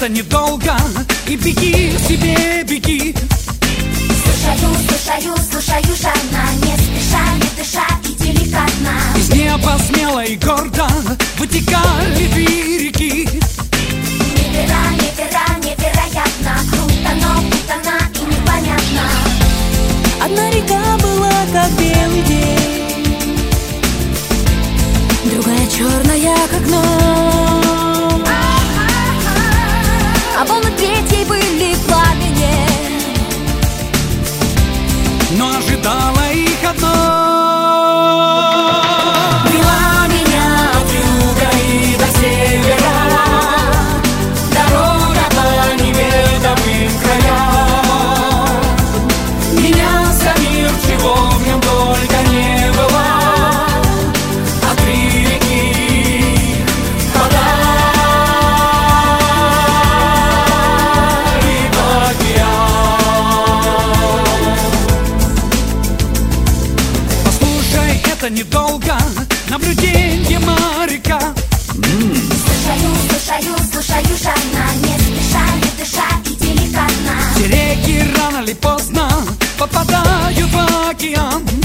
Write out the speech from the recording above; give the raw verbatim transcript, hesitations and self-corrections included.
недолго, и беги себе, беги. Слушаю, слушаю, слушаю жадно, не спеша, не дыша и деликатно. Из неба смело и гордо вытекали две реки. Невера, невера, невероятно, круто, но путано и непонятно. Одна река была как белый день, другая черная как ночь, а волны третьей были в пламени, но ожидала их одно. вела меня от юга и до севера дорога по неведомым краям. Менялся мир, чего в нем только не было, а три реки впадали в океан. Послушай, это недолго, наблюдение моряка. Слушаю, слушаю, слушаю жадно, не спеша, не дыша и деликатно. Все реки рано или поздно попадают в океан.